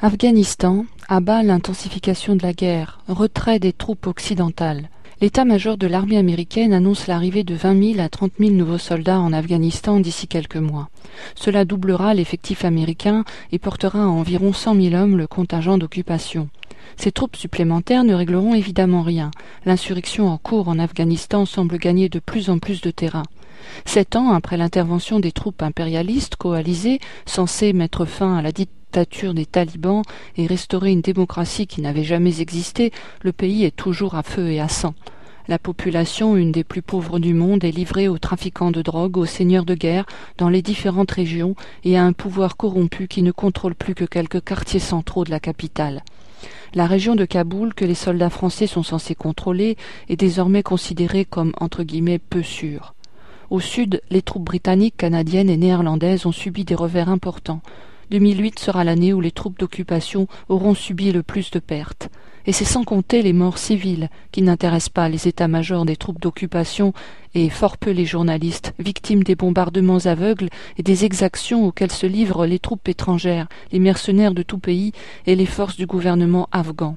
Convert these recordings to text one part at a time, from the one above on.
Afghanistan, à bas l'intensification de la guerre, retrait des troupes occidentales. L'état-major de l'armée américaine annonce l'arrivée de 20 000 à 30 000 nouveaux soldats en Afghanistan d'ici quelques mois. Cela doublera l'effectif américain et portera à environ 100 000 hommes le contingent d'occupation. Ces troupes supplémentaires ne régleront évidemment rien. L'insurrection en cours en Afghanistan semble gagner de plus en plus de terrain. 7 ans après l'intervention des troupes impérialistes coalisées, censées mettre fin à la dictature des talibans et restaurer une démocratie qui n'avait jamais existé, le pays est toujours à feu et à sang. La population, une des plus pauvres du monde, est livrée aux trafiquants de drogue, aux seigneurs de guerre dans les différentes régions et à un pouvoir corrompu qui ne contrôle plus que quelques quartiers centraux de la capitale. La région de Kaboul, que les soldats français sont censés contrôler, est désormais considérée comme entre guillemets peu sûre. Au sud, les troupes britanniques, canadiennes et néerlandaises ont subi des revers importants. 2008 sera l'année où les troupes d'occupation auront subi le plus de pertes. Et c'est sans compter les morts civiles, qui n'intéressent pas les états-majors des troupes d'occupation et fort peu les journalistes, victimes des bombardements aveugles et des exactions auxquelles se livrent les troupes étrangères, les mercenaires de tout pays et les forces du gouvernement afghan.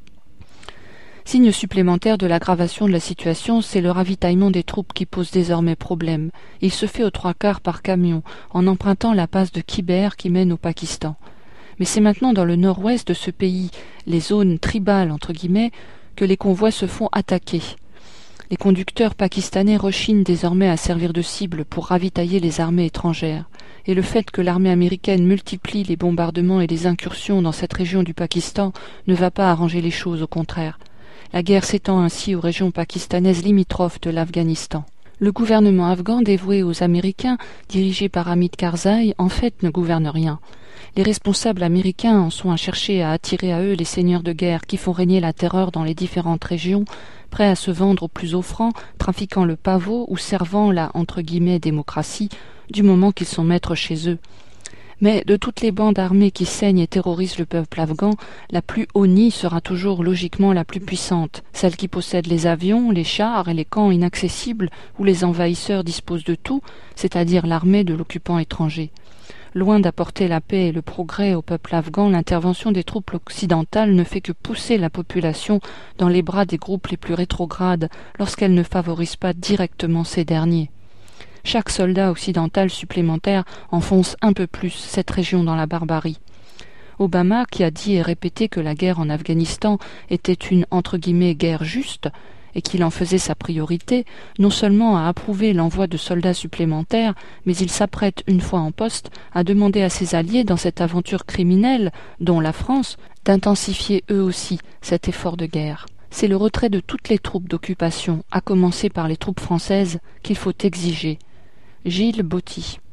Signe supplémentaire de l'aggravation de la situation, c'est le ravitaillement des troupes qui pose désormais problème. Il se fait aux 3/4 par camion, en empruntant la passe de Khyber qui mène au Pakistan. Mais c'est maintenant dans le nord-ouest de ce pays, les zones tribales entre guillemets, que les convois se font attaquer. Les conducteurs pakistanais rechignent désormais à servir de cible pour ravitailler les armées étrangères. Et le fait que l'armée américaine multiplie les bombardements et les incursions dans cette région du Pakistan ne va pas arranger les choses, au contraire. La guerre s'étend ainsi aux régions pakistanaises limitrophes de l'Afghanistan. Le gouvernement afghan dévoué aux Américains, dirigé par Hamid Karzai, en fait ne gouverne rien. Les responsables américains en sont à chercher à attirer à eux les seigneurs de guerre qui font régner la terreur dans les différentes régions, prêts à se vendre au plus offrant, trafiquant le pavot ou servant la entre guillemets démocratie, du moment qu'ils sont maîtres chez eux. Mais de toutes les bandes armées qui saignent et terrorisent le peuple afghan, la plus honnie sera toujours logiquement la plus puissante, celle qui possède les avions, les chars et les camps inaccessibles où les envahisseurs disposent de tout, c'est-à-dire l'armée de l'occupant étranger. Loin d'apporter la paix et le progrès au peuple afghan, l'intervention des troupes occidentales ne fait que pousser la population dans les bras des groupes les plus rétrogrades lorsqu'elle ne favorise pas directement ces derniers. Chaque soldat occidental supplémentaire enfonce un peu plus cette région dans la barbarie. Obama, qui a dit et répété que la guerre en Afghanistan était une entre guillemets guerre juste et qu'il en faisait sa priorité, non seulement a approuvé l'envoi de soldats supplémentaires, mais il s'apprête, une fois en poste, à demander à ses alliés dans cette aventure criminelle, dont la France, d'intensifier eux aussi cet effort de guerre. C'est le retrait de toutes les troupes d'occupation, à commencer par les troupes françaises, qu'il faut exiger. Gilles Botti.